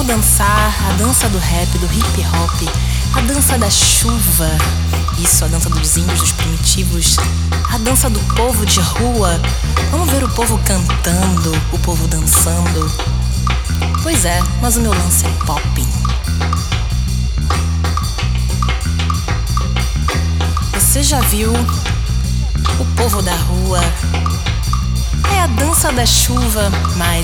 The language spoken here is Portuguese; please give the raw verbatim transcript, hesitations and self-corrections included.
Vamos dançar a dança do rap, do hip hop, a dança da chuva. Isso, a dança dos índios, dos primitivos, a dança do povo de rua. Vamos ver o povo cantando, o povo dançando. Pois é, mas o meu lance é popping. Você já viu o povo da rua? É a dança da chuva, mas